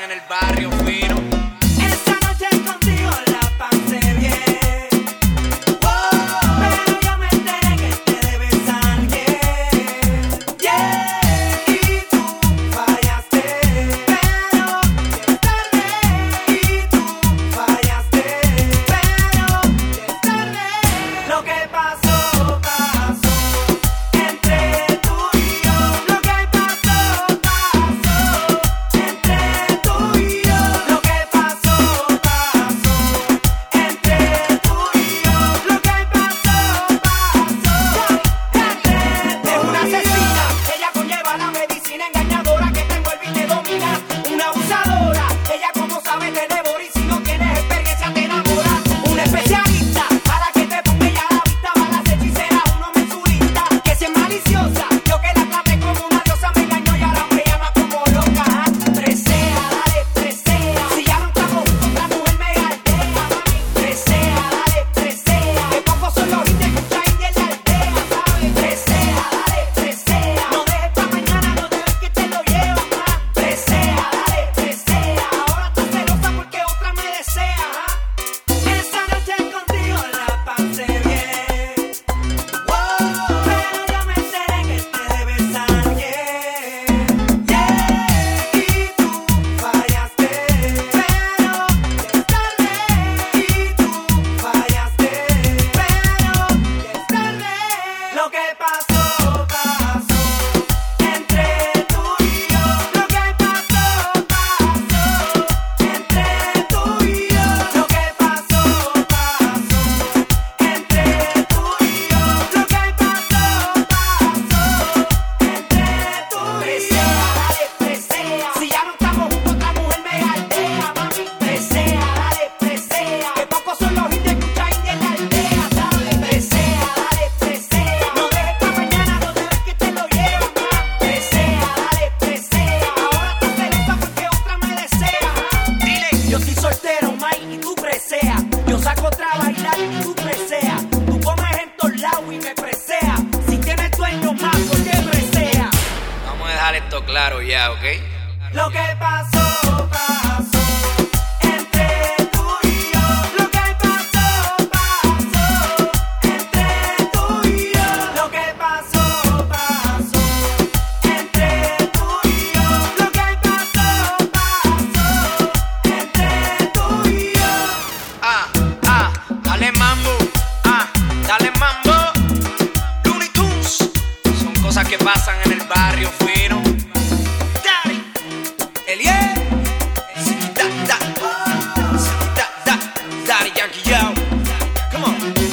en el barrio fino. Esta noche contigo la pasé bien. Pero yo me enteré que te debes a alguien. Y tú fallaste. Pero ya es tarde. Y tú fallaste. Pero ya es tarde. Lo que pasó, pasó entre tú y yo. Lo que pasó, pasó entre tú y yo. Lo que pasó, pasó entre tú y yo. Lo que pasó, pasó entre tú y yo. Es una asesina, ella conlleva la medicina engañadora que te envuelve y te domina. Una abusadora, ella como sabe te devora y si no tienes experiencia te enamora. Una especialista, para que te ponga ella a la vista. Balas hechiceras, uno mensurista, que si es maliciosa. Yo que la traté como una diosa me engañó y ahora me llama como loca. Presea, dale, presea. Si ya no estamos juntos, otra mujer me galdea, mami. Presea, dale, presea. Que pocos son los hits que escucha India en la aldea, ¿sabes? Presea, dale, presea. No dejes pa' mañana, no te ves que te lo llevas más. Presea, dale, presea. Ahora estás celosa porque otra me desea. Esa noche contigo la pasé bien. Pero yo me enteré que te debes a alguien. Y tú fallaste. Pero ya es tarde. Y tú fallaste. Pero ya es tarde. Lo que pasó, pasó entre tú y yo. Lo que pasó, pasó entre tú y yo. Lo que pasó, pasó entre tú y yo. Lo que pasó, pasó entre tú y yo. Presea, dale, presea. Si ya no estamos juntos, otra mujer me galdea, mami. Presea, dale, presea. Que pocos son los hits que escucha India en la aldea, ¿sabes? Presea, dale, presea. No dejes pa' mañana, no te ves que te lo llevas más. Presea, dale, presea. Ahora estás celosa porque otra me desea. Dile, yo soy soltero, Mike, y tú presea. Yo saco otra a bailar y tú presea. Tú comes en todos lados y me presea. Si tienes dueño más, ¿por qué presea? Vamos a dejar esto claro ya, ¿ok? Lo que pasó, pasó entre tú y yo. Lo que pasó, pasó entre tú y yo. Lo que pasó, pasó entre tú y yo. Lo que pasó, pasó entre tú y yo. Dale mambo, dale mambo. Looney Tunes, son cosas que pasan en el barrio fino. Daddy, Elie, Daddy Yankee, yo. Come on.